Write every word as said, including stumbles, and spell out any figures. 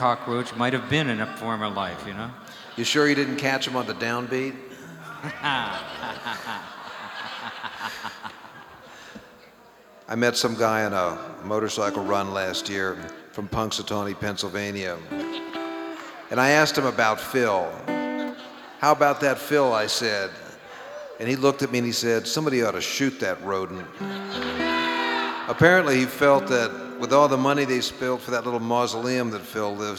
cockroach might have been in a former life, you know? You sure you didn't catch him on the downbeat? I met some guy on a motorcycle run last year from Punxsutawney, Pennsylvania. And I asked him about Phil. How about that Phil, I said. And he looked at me and he said, somebody ought to shoot that rodent. Apparently he felt that with all the money they spilled for that little mausoleum that Phil lives